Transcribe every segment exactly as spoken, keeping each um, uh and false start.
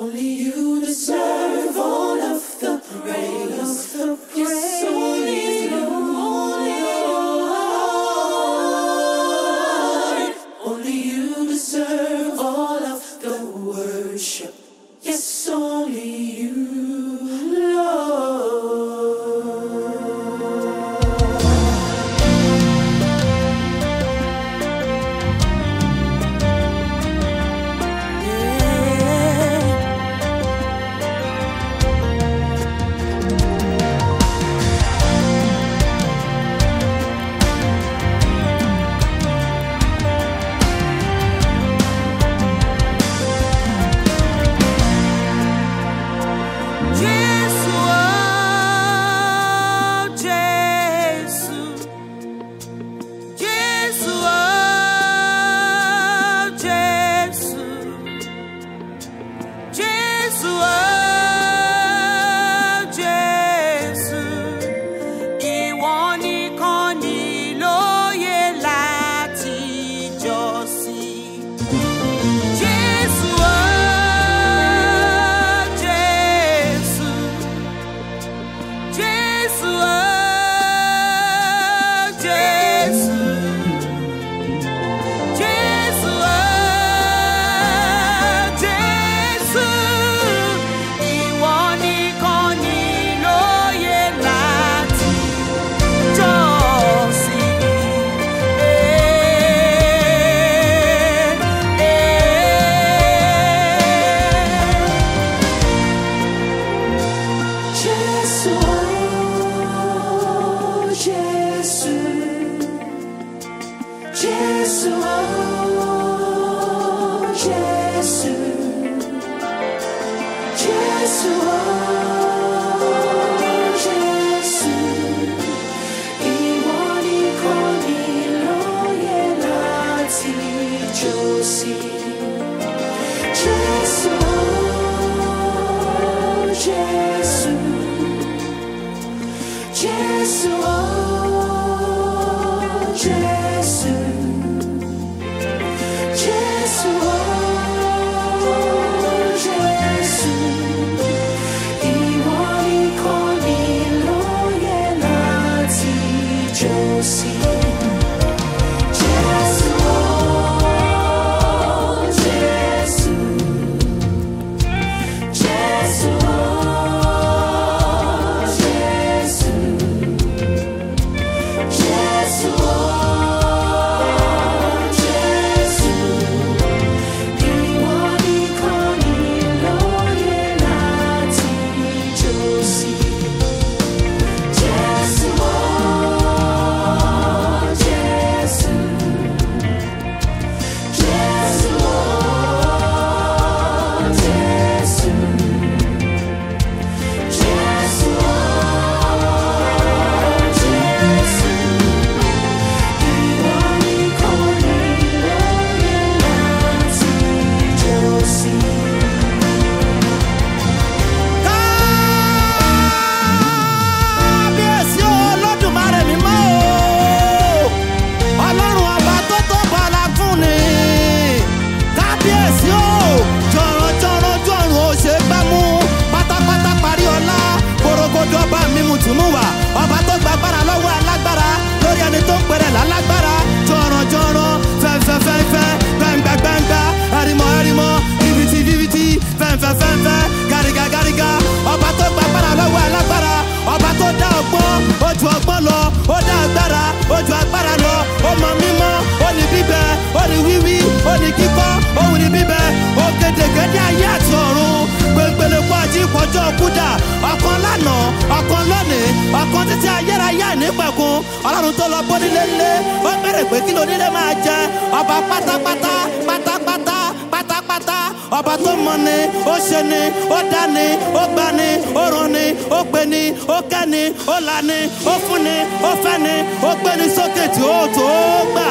Only you deserve all of the praise. Yes, only you, only Lord. Only you deserve all of the worship. Yes, only you, Lord. Ọlọ́run tó lọ bó nílé lé ó bẹ̀rẹ̀ pé kí ló nílé máa jẹ ọba pátápátá pátápátá pátápátá ọba tó mọ ni ó ṣe ni ó dá ni ó gbà ni ó ràn ni ó gbé ni ó kẹ́ ni ó là ni ó fún ni ó fẹ́ ni ó gbé ni sókè tí ó tó gbà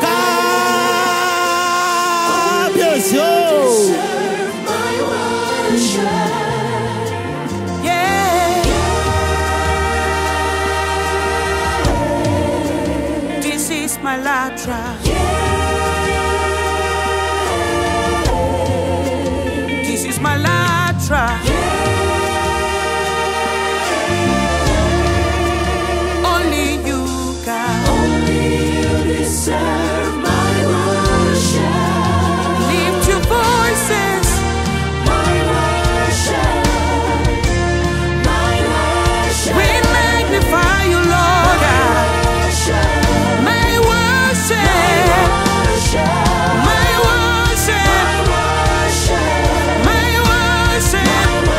kábíyèsí o. My latra. This is my life. Latra. Only you, God. Only you deserve my worship. Lift your voices. My worship. My worship. We magnify you, Lord. Worship. My worship. Worship. My worship. Worship. My worship. My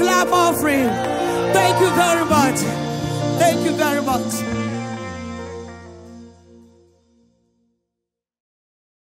clap offering. Thank you very much. Thank you very much.